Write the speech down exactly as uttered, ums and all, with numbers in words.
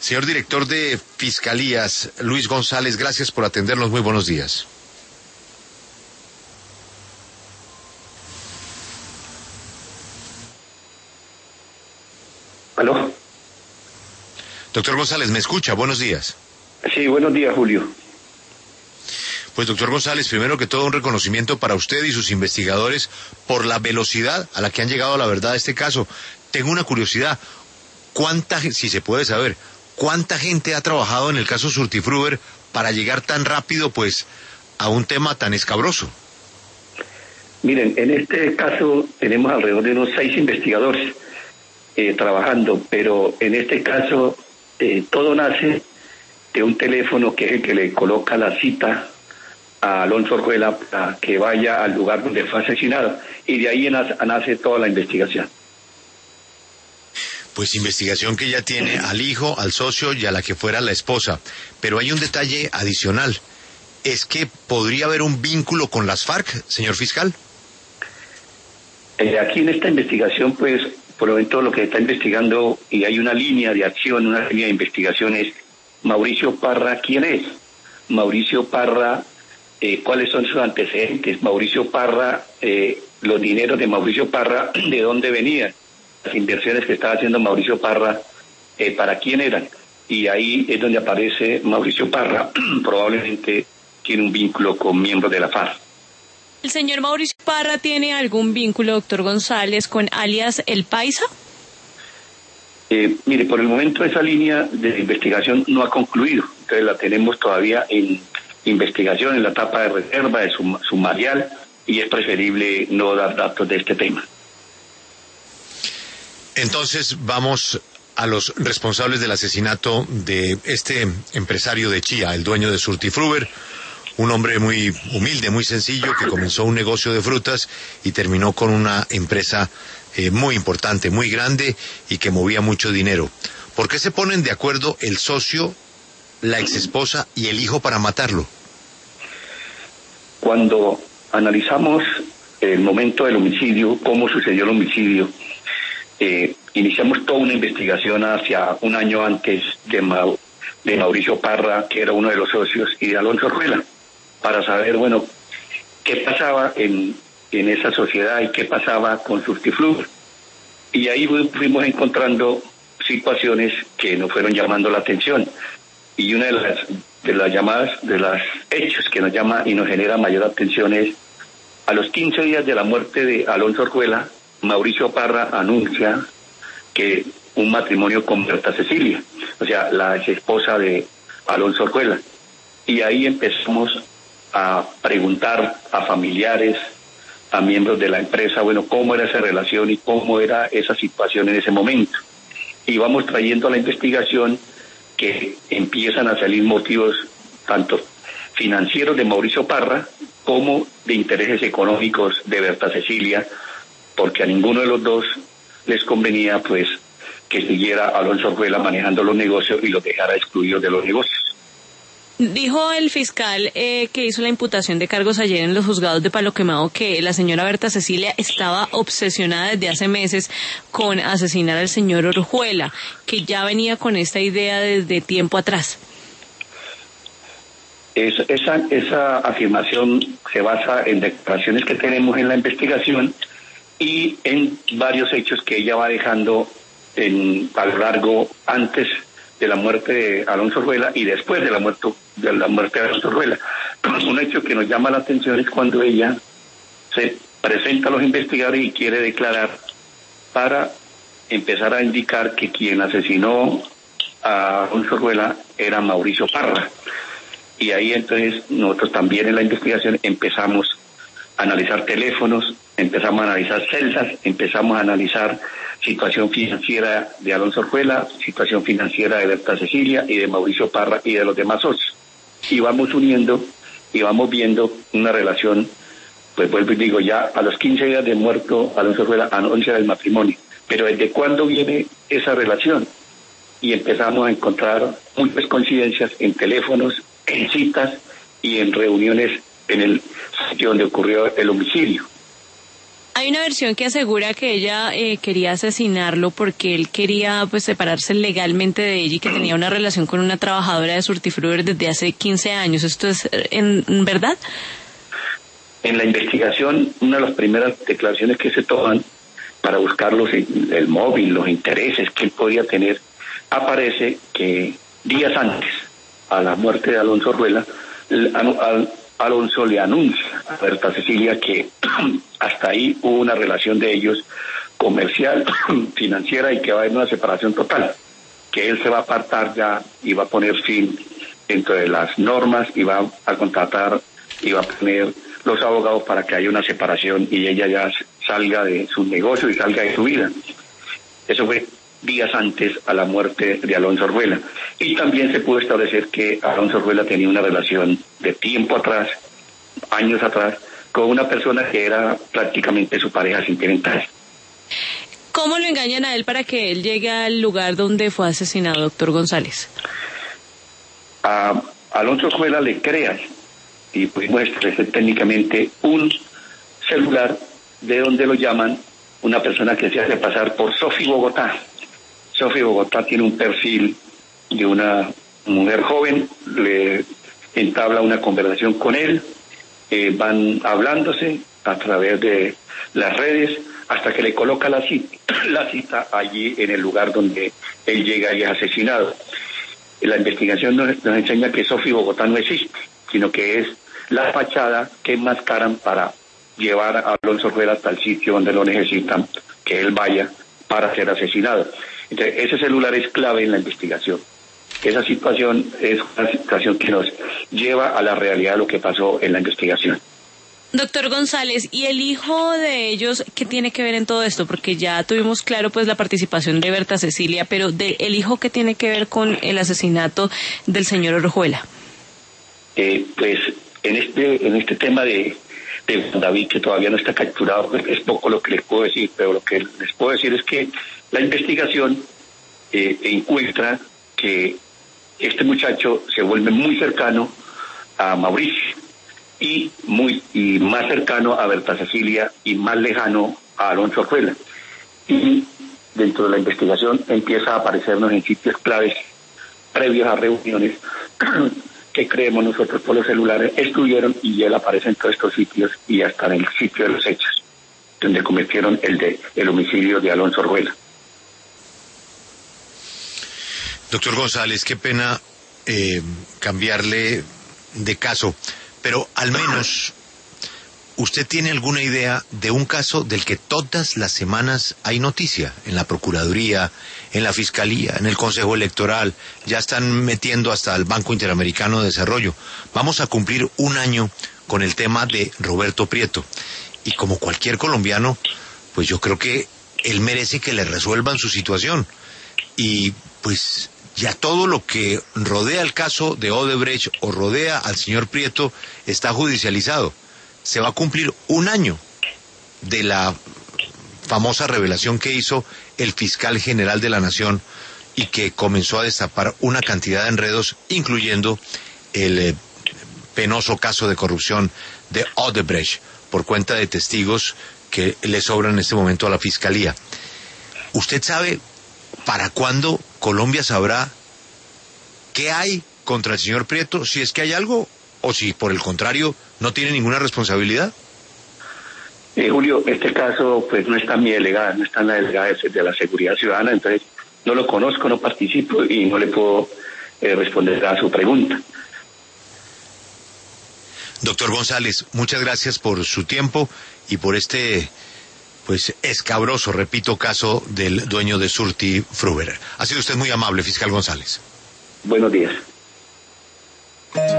Señor director de Fiscalías, Luis González, gracias por atendernos. Muy buenos días. ¿Aló? Doctor González, ¿me escucha? Buenos días. Sí, buenos días, Julio. Pues, doctor González, primero que todo, un reconocimiento para usted y sus investigadores por la velocidad a la que han llegado a la verdad de este caso. Tengo una curiosidad. ¿Cuánta, si se puede saber, cuánta gente ha trabajado en el caso Surtifruber para llegar tan rápido, pues, a un tema tan escabroso? Miren, en este caso tenemos alrededor de unos seis investigadores eh, trabajando, pero en este caso eh, todo nace de un teléfono que es el que le coloca la cita a Alonso Orjuela para que vaya al lugar donde fue asesinado, y de ahí nace, nace toda la investigación. Pues investigación que ya tiene al hijo, al socio y a la que fuera la esposa. Pero hay un detalle adicional. ¿Es que podría haber un vínculo con las FARC, señor fiscal? Eh, aquí en esta investigación, pues, por lo menos lo que está investigando, y hay una línea de acción, una línea de investigación, es Mauricio Parra, ¿quién es? Mauricio Parra, eh, ¿cuáles son sus antecedentes? Mauricio Parra, eh, los dineros de Mauricio Parra, ¿de dónde venían? Las inversiones que estaba haciendo Mauricio Parra, eh, ¿para quién eran? Y ahí es donde aparece Mauricio Parra, probablemente tiene un vínculo con miembros de la FARC. ¿El señor Mauricio Parra tiene algún vínculo, doctor González, con alias El Paisa? Eh, mire, por el momento esa línea de investigación no ha concluido, entonces la tenemos todavía en investigación, en la etapa de reserva, de sum- sumarial, y es preferible no dar datos de este tema. Entonces vamos a los responsables del asesinato de este empresario de Chía, el dueño de Surtifruber, un hombre muy humilde, muy sencillo, que comenzó un negocio de frutas y terminó con una empresa eh, muy importante, muy grande y que movía mucho dinero. ¿Por qué se ponen de acuerdo el socio, la exesposa y el hijo para matarlo? Cuando analizamos el momento del homicidio, cómo sucedió el homicidio, eh, iniciamos toda una investigación hacia un año antes de, Ma- de Mauricio Parra, que era uno de los socios, y de Alonso Orjuela, para saber, bueno, qué pasaba en, en esa sociedad y qué pasaba con Surtifruber. Y ahí fuimos encontrando situaciones que nos fueron llamando la atención. Y una de las, de las llamadas, de los hechos que nos llama y nos genera mayor atención es, a los quince días de la muerte de Alonso Orjuela, Mauricio Parra anuncia que un matrimonio con Berta Cecilia, o sea, la ex esposa de Alonso Orjuela. Y ahí empezamos a preguntar a familiares, a miembros de la empresa, bueno, cómo era esa relación y cómo era esa situación en ese momento. Y vamos trayendo a la investigación que empiezan a salir motivos tanto financieros de Mauricio Parra como de intereses económicos de Berta Cecilia, porque a ninguno de los dos les convenía, pues, que siguiera Alonso Orjuela manejando los negocios y los dejara excluidos de los negocios. Dijo el fiscal eh, que hizo la imputación de cargos ayer en los juzgados de Palo Quemado que la señora Berta Cecilia estaba obsesionada desde hace meses con asesinar al señor Orjuela, que ya venía con esta idea desde tiempo atrás. Es, esa, esa afirmación se basa en declaraciones que tenemos en la investigación y en varios hechos que ella va dejando en, a lo largo, antes de la muerte de Alonso Orjuela y después de la muerte de la muerte de Alonso Orjuela. Un hecho que nos llama la atención es cuando ella se presenta a los investigadores y quiere declarar para empezar a indicar que quien asesinó a Alonso Orjuela era Mauricio Parra. Y ahí entonces nosotros también en la investigación empezamos a analizar teléfonos, empezamos a analizar celdas, empezamos a analizar situación financiera de Alonso Orjuela, situación financiera de Berta Cecilia y de Mauricio Parra y de los demás socios. Y vamos uniendo y vamos viendo una relación, pues vuelvo y digo, ya a los quince días de muerto Alonso Orjuela anuncia el matrimonio. Pero ¿desde cuándo viene esa relación? Y empezamos a encontrar muchas coincidencias en teléfonos, en citas y en reuniones en el sitio donde ocurrió el homicidio. Hay Hay una versión que asegura que ella eh, quería asesinarlo porque él quería pues separarse legalmente de ella y que tenía una relación con una trabajadora de Surtifruber desde hace quince años. ¿Esto es en, en verdad? En la investigación, una de las primeras declaraciones que se toman para buscar los, el móvil, los intereses que él podía tener, aparece que días antes a la muerte de Alonso Ruela, Alonso le anuncia a Berta Cecilia que hasta ahí hubo una relación de ellos comercial, financiera, y que va a haber una separación total, que él se va a apartar ya y va a poner fin dentro de las normas y va a contratar y va a poner los abogados para que haya una separación y ella ya salga de su negocio y salga de su vida. Eso fue días antes a la muerte de Alonso Ruela. Y también se pudo establecer que Alonso Ruela tenía una relación de tiempo atrás, años atrás, con una persona que era prácticamente su pareja sentimental. ¿Cómo lo engañan a él para que él llegue al lugar donde fue asesinado, doctor González? A Alonso Ruela le crean y pudimos establecer técnicamente un celular de donde lo llaman una persona que se hace pasar por Sofi Bogotá. Sofi Bogotá tiene un perfil de una mujer joven, le entabla una conversación con él, eh, van hablándose a través de las redes hasta que le coloca la cita, la cita allí en el lugar donde él llega y es asesinado. La investigación nos, nos enseña que Sofi Bogotá no existe, sino que es la fachada que enmascaran para llevar a Alonso Ruela hasta el sitio donde lo necesitan, que él vaya para ser asesinado. Entonces, ese celular es clave en la investigación. Esa situación es una situación que nos lleva a la realidad de lo que pasó en la investigación. Doctor González, ¿y el hijo de ellos qué tiene que ver en todo esto? Porque ya tuvimos claro pues la participación de Berta Cecilia, pero de el hijo, ¿qué tiene que ver con el asesinato del señor Orejuela? Eh, pues en este en este tema de, de Juan David, que todavía no está capturado, pues es poco lo que les puedo decir, pero lo que les puedo decir es que la investigación eh, encuentra que este muchacho se vuelve muy cercano a Mauricio y muy y más cercano a Berta Cecilia y más lejano a Alonso Ruela. Y dentro de la investigación empieza a aparecernos en sitios claves previos a reuniones que creemos nosotros por los celulares estuvieron, y él aparece en todos estos sitios y hasta en el sitio de los hechos donde cometieron el de el homicidio de Alonso Ruela. Doctor González, qué pena eh, cambiarle de caso, pero al menos ¿usted tiene alguna idea de un caso del que todas las semanas hay noticia? En la Procuraduría, en la Fiscalía, en el Consejo Electoral, ya están metiendo hasta el Banco Interamericano de Desarrollo. Vamos a cumplir un año con el tema de Roberto Prieto. Y como cualquier colombiano, pues yo creo que él merece que le resuelvan su situación. Y pues ya todo lo que rodea el caso de Odebrecht o rodea al señor Prieto está judicializado. Se va a cumplir un año de la famosa revelación que hizo el fiscal general de la Nación y que comenzó a destapar una cantidad de enredos, incluyendo el eh, penoso caso de corrupción de Odebrecht, por cuenta de testigos que le sobran en este momento a la Fiscalía. ¿Usted sabe para cuándo Colombia sabrá qué hay contra el señor Prieto, si es que hay algo, o si por el contrario no tiene ninguna responsabilidad? Eh, Julio, este caso pues no está en mi delegada, no está en la delegada de, de la Seguridad Ciudadana, entonces no lo conozco, no participo y no le puedo eh, responder a su pregunta. Doctor González, muchas gracias por su tiempo y por este pues escabroso, repito, caso del dueño de Surtifruber. Ha sido usted muy amable, fiscal González. Buenos días.